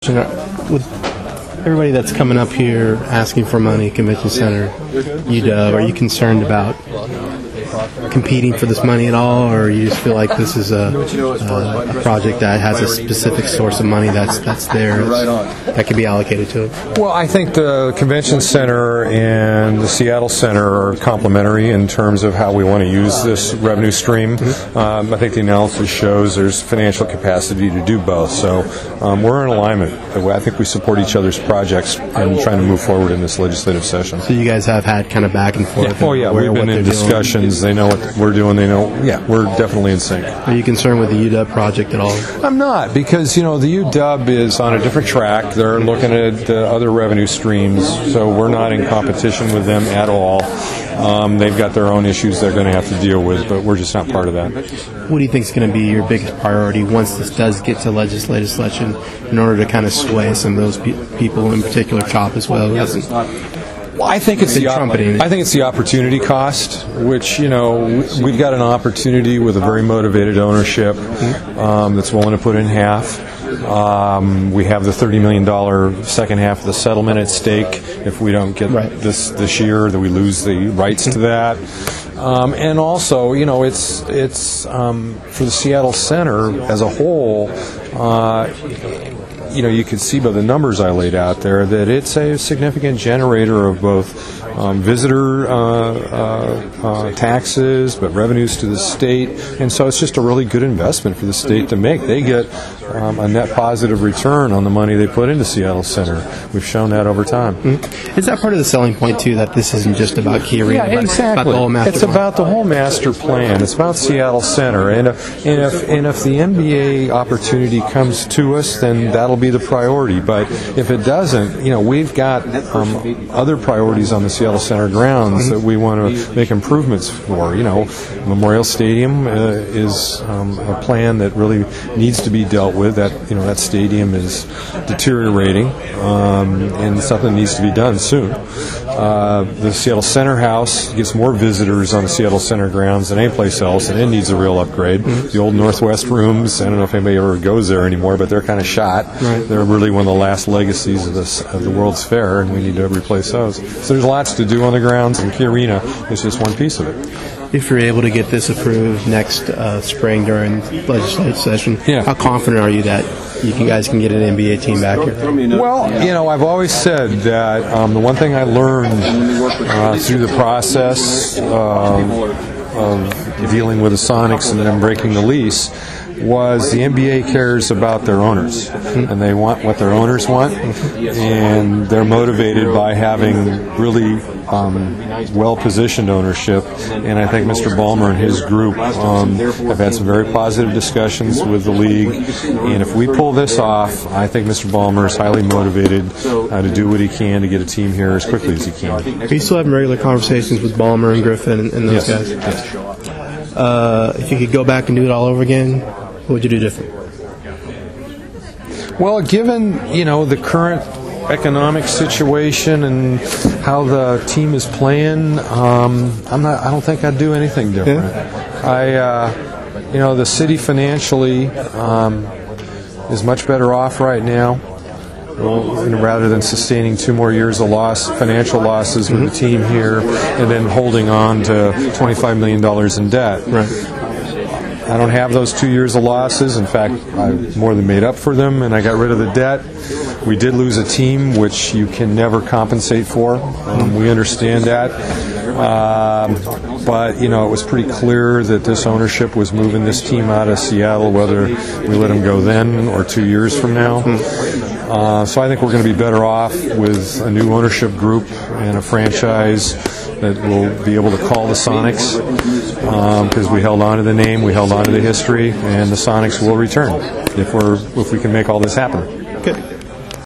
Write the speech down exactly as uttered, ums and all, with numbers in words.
With everybody that's coming up here asking for money, Convention Center, U W, are you concerned about competing for this money at all, or you just feel like this is a, a, a project that has a specific source of money that's that's there that can be allocated to it? Well, I think the Convention Center and the Seattle Center are complementary in terms of how we want to use this revenue stream. Mm-hmm. Um, I think the analysis shows there's financial capacity to do both, so um, we're in alignment. I think we support each other's projects and trying to move forward in this legislative session. So you guys have had kind of back and forth? Yeah. Oh, yeah, we've been in discussions. They know what we're doing. They know, yeah, we're definitely in sync. Are you concerned with the U W project at all? I'm not, because, you know, the U W is on a different track. They're looking at uh, other revenue streams, so we're not in competition with them at all. Um, they've got their own issues they're going to have to deal with, but we're just not part of that. What do you think is going to be your biggest priority once this does get to legislative session in order to kind of sway some of those pe- people, in particular CHOP as well? Well, I think it's the op- I think it's the opportunity cost, which, you know, we've got an opportunity with a very motivated ownership um, that's willing to put in half. Um, we have the thirty million dollars second half of the settlement at stake. If we don't get right. this this year, that we lose the rights to that. Um, and also, you know, it's it's um, for the Seattle Center as a whole. Uh, You know, you can see by the numbers I laid out there that it's a significant generator of both um, visitor uh, uh, uh, taxes, but revenues to the state, and so it's just a really good investment for the state to make. They get um, a net positive return on the money they put into Seattle Center. We've shown that over time. Mm-hmm. Is that part of the selling point too? That this isn't just about Key Arena, yeah, exactly. About the whole master it's plan? about the whole master plan. It's about Seattle Center, and if, and if and if the N B A opportunity comes to us, then that'll be the priority. But if it doesn't, you know, we've got um, other priorities on the Seattle Center grounds that we want to make improvements for. You know, Memorial Stadium uh, is um, a plan that really needs to be dealt with. That you know, that stadium is deteriorating, um, and something needs to be done soon. Uh, the Seattle Center House gets more visitors on the Seattle Center grounds than any place else, and it needs a real upgrade. Mm-hmm. The old Northwest rooms, I don't know if anybody ever goes there anymore, but they're kind of shot. Right. They're really one of the last legacies of, this, of the World's Fair, and we need to replace those. So there's lots to do on the grounds, and Key Arena is just one piece of it. If you're able to get this approved next uh, spring during legislative session, yeah. how confident are you that you can, guys can get an N B A team back here? Well, you know, I've always said that um, the one thing I learned uh, through the process uh, of dealing with the Sonics and then breaking the lease was the N B A cares about their owners, and they want what their owners want, and they're motivated by having really um, well-positioned ownership. And I think Mister Ballmer and his group um, have had some very positive discussions with the league, and if we pull this off, I think Mister Ballmer is highly motivated uh, to do what he can to get a team here as quickly as he can. Are you still having regular conversations with Ballmer and Griffin and, and those yes. guys? Yes. Uh, if you could go back and do it all over again, what would you do different? Well, given, you know, the current economic situation and how the team is playing, um, I'm not. I don't think I'd do anything different. Yeah. I, uh, you know, the city financially um, is much better off right now. Well, you know, rather than sustaining two more years of loss, financial losses with the team here, and then holding on to twenty-five million dollars in debt. Right. I don't have those two years of losses. In fact, I more than made up for them, and I got rid of the debt. We did lose a team, which you can never compensate for. Um, we understand that. Um, but, you know, it was pretty clear that this ownership was moving this team out of Seattle, whether we let them go then or two years from now. Uh, so I think we're going to be better off with a new ownership group and a franchise that will be able to call the Sonics, because um, we held on to the name, we held on to the history, and the Sonics will return if we're if we can make all this happen. Good.